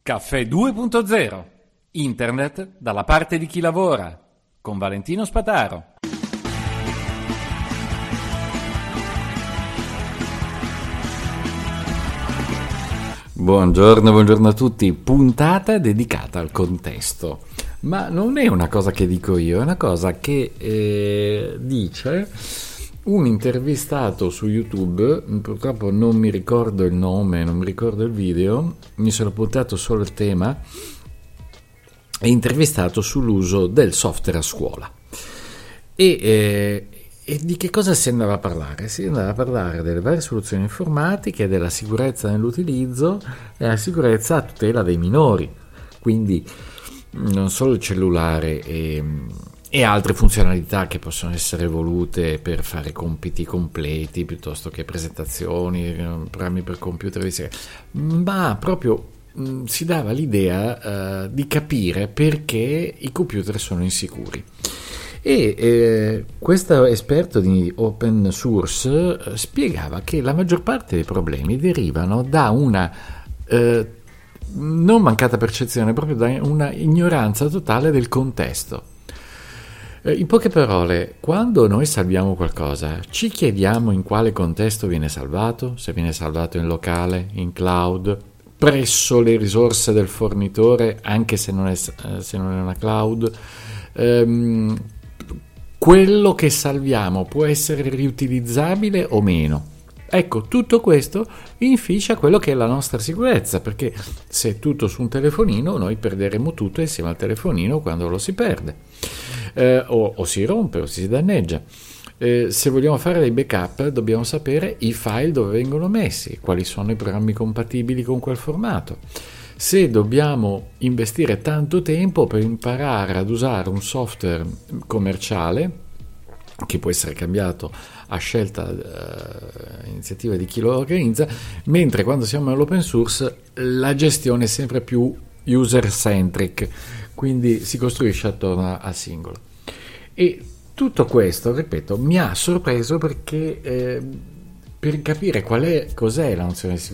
Caffè 2.0. Internet dalla parte di chi lavora. Con Valentino Spataro. Buongiorno a tutti. Puntata dedicata al contesto. Ma non è una cosa che dico io, è una cosa che dice un intervistato su YouTube. Purtroppo non mi ricordo il nome, non mi ricordo il video, mi sono puntato solo il tema. È intervistato sull'uso del software a scuola. E di che cosa si andava a parlare? Si andava a parlare delle varie soluzioni informatiche, della sicurezza nell'utilizzo e della sicurezza a tutela dei minori. Quindi non solo il cellulare e altre funzionalità che possono essere volute per fare compiti completi piuttosto che presentazioni, programmi per computer, ma proprio si dava l'idea di capire perché i computer sono insicuri. E questo esperto di open source spiegava che la maggior parte dei problemi derivano da una non mancata percezione, proprio da una ignoranza totale del contesto. In poche parole, quando noi salviamo qualcosa, ci chiediamo in quale contesto viene salvato, se viene salvato in locale, in cloud, presso le risorse del fornitore, anche se non è una cloud. Quello che salviamo può essere riutilizzabile o meno. Ecco, tutto questo inficia quello che è la nostra sicurezza, perché se è tutto su un telefonino, noi perderemo tutto insieme al telefonino quando lo si perde, o si rompe o si danneggia. Se vogliamo fare dei backup, dobbiamo sapere i file dove vengono messi, quali sono i programmi compatibili con quel formato. Se dobbiamo investire tanto tempo per imparare ad usare un software commerciale, che può essere cambiato a scelta iniziativa di chi lo organizza, mentre quando siamo all'open source la gestione è sempre più user centric, quindi si costruisce attorno al singolo. E tutto questo, ripeto, mi ha sorpreso perché per capire cos'è la nozione di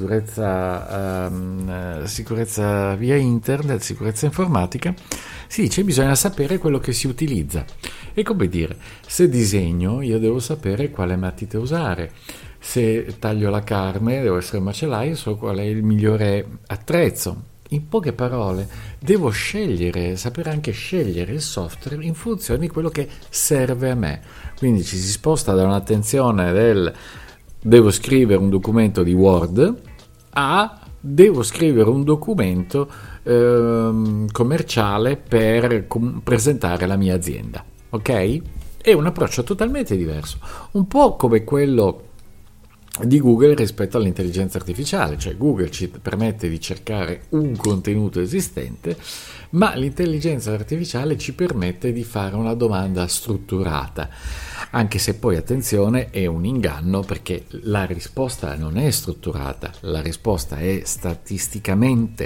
sicurezza via internet, sicurezza informatica, si dice bisogna sapere quello che si utilizza. È come dire, se disegno io devo sapere quale matita usare, se taglio la carne devo essere un macellaio, so qual è il migliore attrezzo. In poche parole, devo sapere anche scegliere il software in funzione di quello che serve a me. Quindi ci si sposta da un'attenzione del devo scrivere un documento di Word a devo scrivere un documento commerciale per presentare la mia azienda. Ok? È un approccio totalmente diverso, un po' come quello di Google rispetto all'intelligenza artificiale, cioè Google ci permette di cercare un contenuto esistente, ma l'intelligenza artificiale ci permette di fare una domanda strutturata, anche se poi, attenzione, è un inganno perché la risposta non è strutturata, la risposta è statisticamente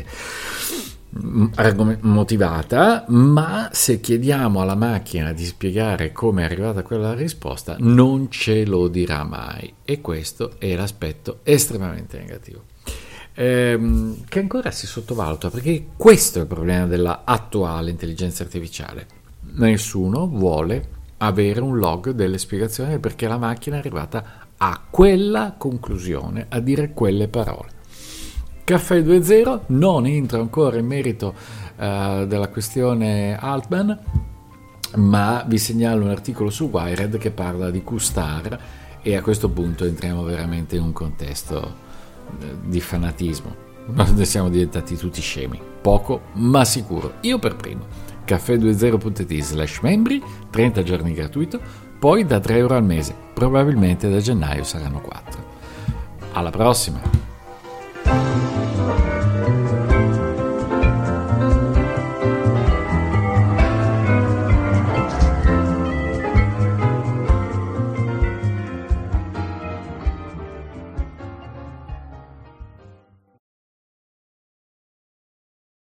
motivata, ma se chiediamo alla macchina di spiegare come è arrivata quella risposta non ce lo dirà mai, e questo è l'aspetto estremamente negativo che ancora si sottovaluta, perché questo è il problema della attuale intelligenza artificiale: nessuno vuole avere un log delle spiegazioni perché la macchina è arrivata a quella conclusione, a dire quelle parole. Caffè 2.0 non entra ancora in merito della questione Altman, ma vi segnalo un articolo su Wired che parla di QStar, e a questo punto entriamo veramente in un contesto di fanatismo. Noi siamo diventati tutti scemi, poco ma sicuro, io per primo. caffè20.it/membri, 30 giorni gratuito, poi da €3 al mese, probabilmente da gennaio saranno 4. Alla prossima!